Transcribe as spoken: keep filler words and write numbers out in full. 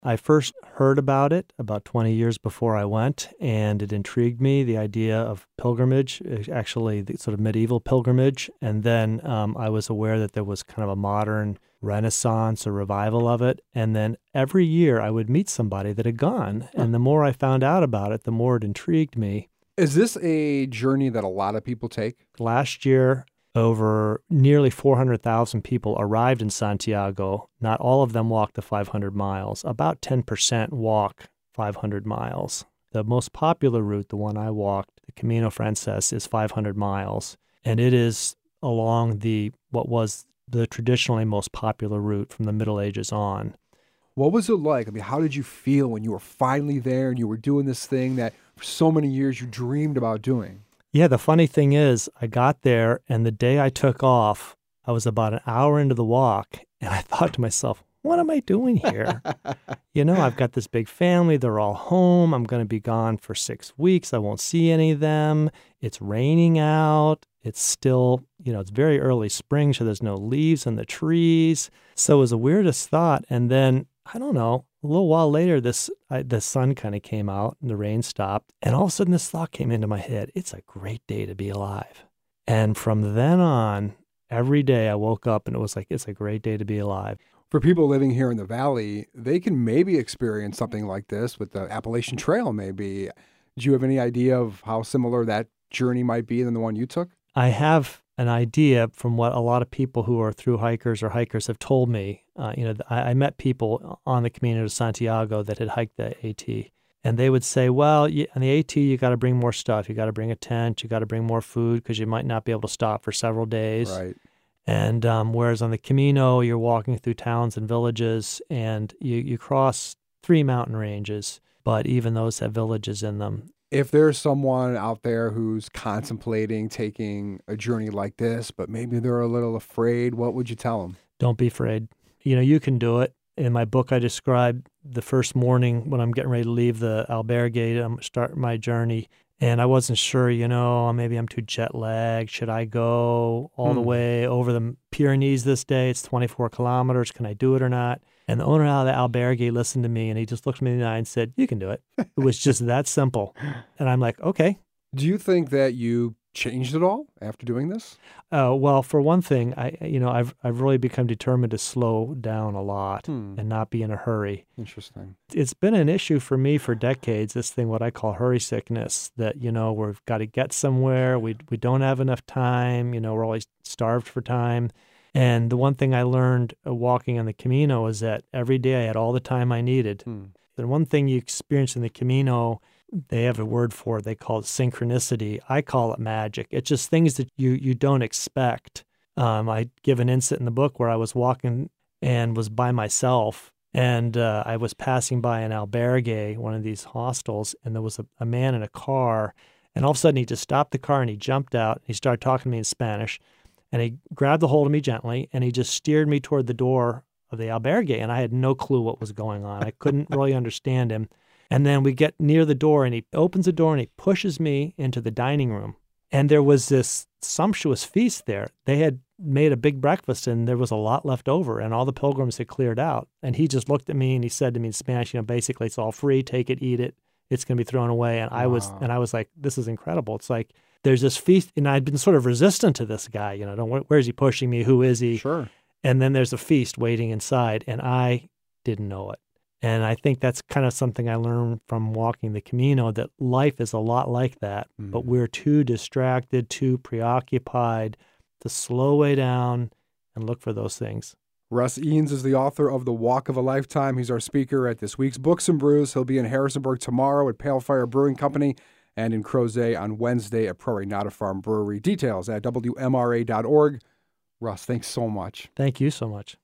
I first heard about it about twenty years before I went, and it intrigued me, the idea of pilgrimage, actually the sort of medieval pilgrimage. And then um, I was aware that there was kind of a modern renaissance or revival of it. And then every year I would meet somebody that had gone. Huh. And the more I found out about it, the more it intrigued me. Is this a journey that a lot of people take? Last year, over nearly four hundred thousand people arrived in Santiago. Not all of them walked the five hundred miles. About ten percent walk five hundred miles. The most popular route, the one I walked, the Camino Frances, is five hundred miles. And it is along the what was the traditionally most popular route from the Middle Ages on. What was it like? I mean, how did you feel when you were finally there and you were doing this thing that for so many years you dreamed about doing? Yeah, the funny thing is, I got there, and the day I took off, I was about an hour into the walk, and I thought to myself, what am I doing here? You know, I've got this big family. They're all home. I'm going to be gone for six weeks. I won't see any of them. It's raining out. It's still, you know, it's very early spring, so there's no leaves on the trees. So it was the weirdest thought. And then, I don't know, a little while later, this I, the sun kind of came out and the rain stopped. And all of a sudden, this thought came into my head. It's a great day to be alive. And from then on, every day I woke up and it was like, it's a great day to be alive. For people living here in the Valley, they can maybe experience something like this with the Appalachian Trail, maybe. Do you have any idea of how similar that journey might be than the one you took? I have an idea from what a lot of people who are through hikers or hikers have told me. Uh, you know, I, I met people on the Camino de Santiago that had hiked the AT, and they would say, well, you, on the AT, you got to bring more stuff. You got to bring a tent. You got to bring more food because you might not be able to stop for several days. Right. And um, whereas on the Camino, you're walking through towns and villages, and you, you cross three mountain ranges, but even those have villages in them. If there's someone out there who's contemplating taking a journey like this, but maybe they're a little afraid, what would you tell them? Don't be afraid. You know, you can do it. In my book, I described the first morning when I'm getting ready to leave the albergue, I'm starting my journey, and I wasn't sure, you know, maybe I'm too jet lagged. Should I go all Hmm. the way over the Pyrenees this day? It's twenty-four kilometers. Can I do it or not? And the owner of the albergue listened to me, and he just looked me in the eye and said, you can do it. It was just that simple. And I'm like, okay. Do you think that you changed it all after doing this? Uh, well, for one thing, I you know I've I've really become determined to slow down a lot Hmm. and not be in a hurry. Interesting. It's been an issue for me for decades. This thing, what I call hurry sickness, that you know we've got to get somewhere. We we don't have enough time. You know, we're always starved for time. And the one thing I learned uh, walking on the Camino is that every day I had all the time I needed. Hmm. The one thing you experience in the Camino, they have a word for it. They call it synchronicity. I call it magic. It's just things that you you don't expect. Um, I give an incident in the book where I was walking and was by myself, and uh, I was passing by an albergue, one of these hostels, and there was a, a man in a car, and all of a sudden he just stopped the car and he jumped out and he started talking to me in Spanish, and he grabbed a hold of me gently and he just steered me toward the door of the albergue, and I had no clue what was going on. I couldn't really understand him. And then we get near the door, and he opens the door, and he pushes me into the dining room. And there was this sumptuous feast there. They had made a big breakfast, and there was a lot left over, and all the pilgrims had cleared out. And he just looked at me, and he said to me in Spanish, you know, basically, it's all free. Take it, eat it. It's going to be thrown away. And I was, Wow. and I was like, this is incredible. It's like there's this feast, and I'd been sort of resistant to this guy. You know, don't, where is he pushing me? Who is he? Sure. And then there's a feast waiting inside, and I didn't know it. And I think that's kind of something I learned from walking the Camino, that life is a lot like that, Mm. but we're too distracted, too preoccupied to slow way down and look for those things. Russ Eanes is the author of The Walk of a Lifetime. He's our speaker at this week's Books and Brews. He'll be in Harrisonburg tomorrow at Pale Fire Brewing Company and in Crozet on Wednesday at Prairie Nada Farm Brewery. Details at W M R A dot org. Russ, thanks so much. Thank you so much.